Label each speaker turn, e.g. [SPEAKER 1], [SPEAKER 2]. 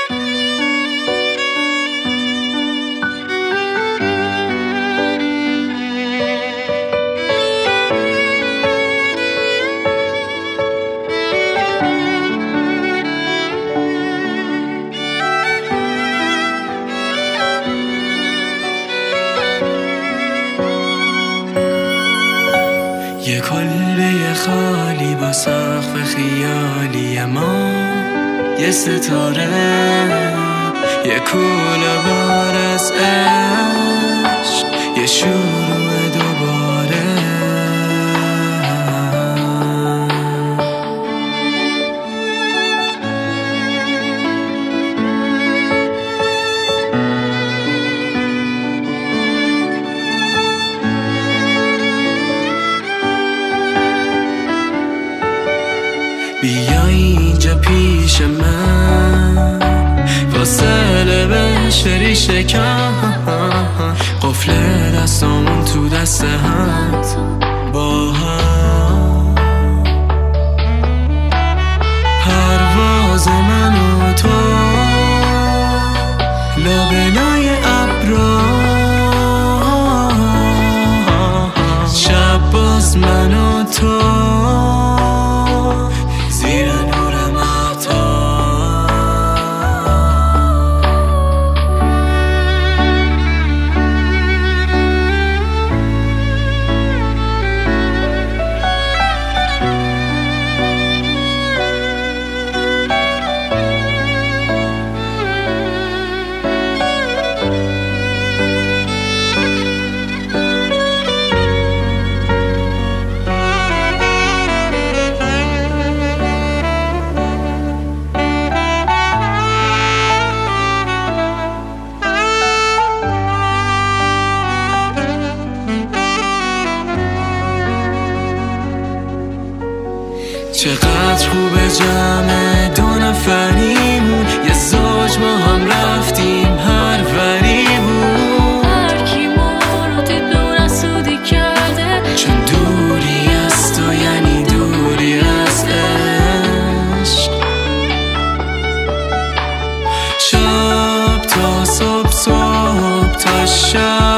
[SPEAKER 1] یه کلبه خالی با سقف خیالی ما، یه ستاره، یه کوله بار از عشق، یه شروع دوباره. بیا اینجا پیش من، فاصله بشه ریشه کم، قفل دستامون تو دست هم، با هم پرواز من و تو لابلای ابرا، شب باز من و تو چقدر خوبه جمع دو نفریمون، یه زوج ما هم رفتیم هر وریمون،
[SPEAKER 2] هر کی ما رو دید دور سودی کرده،
[SPEAKER 1] چون دوری از تو یعنی دوری از عشق. شب تا صبح، صبح تا شب